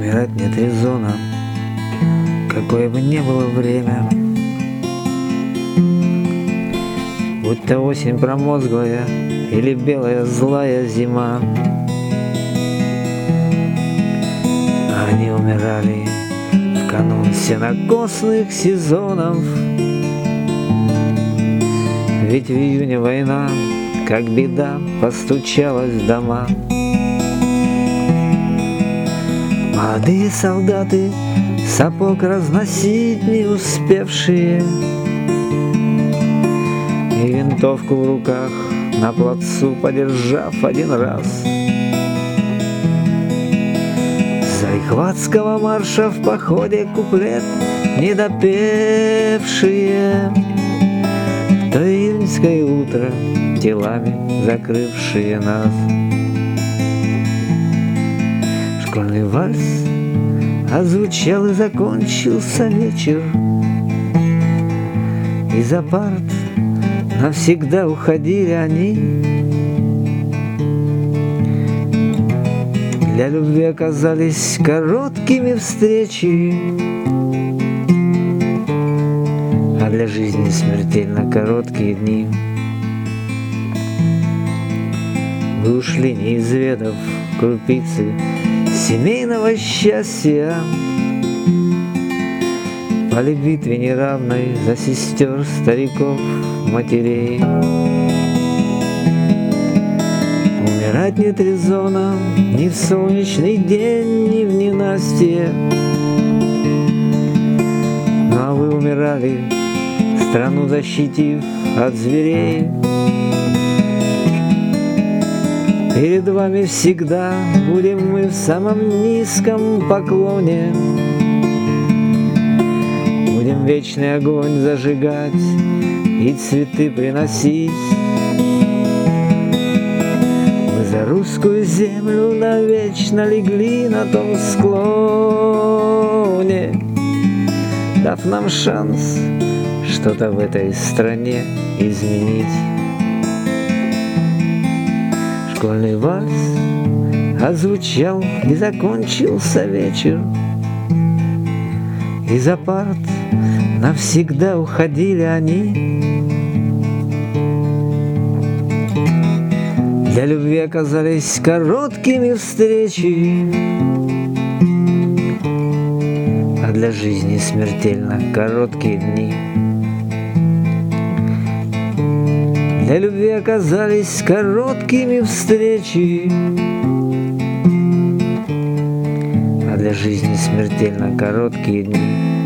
Умирать нет резона, какое бы ни было время. Будь то осень промозглая или белая злая зима. Они умирали в канун сенокосных сезонов. Ведь в июне война, как беда, постучалась в дома. Молодые солдаты, сапог разносить не успевшие, и винтовку в руках на плацу подержав один раз. Зарихватского марша в походе куплет недопевшие, в то июньское утро телами закрывшие нас. Школьный вальс озвучал и закончился вечер, и за парт навсегда уходили они. Для любви оказались короткими встречи, а для жизни смертельно короткие дни. Мы ушли, не изведав крупицы семейного счастья, поле битве неравной за сестер, стариков, матерей. Умирать нет резона ни в солнечный день, ни в ненастье. Ну а вы умирали, страну защитив от зверей. Перед вами всегда будем мы в самом низком поклоне. Будем вечный огонь зажигать и цветы приносить. Мы за русскую землю навечно легли на том склоне, дав нам шанс что-то в этой стране изменить. Школьный вальс озвучал и закончился вечер, и за парт навсегда уходили они. Для любви оказались короткими встречи, а для жизни смертельно короткие дни. Для любви оказались короткими встречи, а для жизни смертельно короткие дни.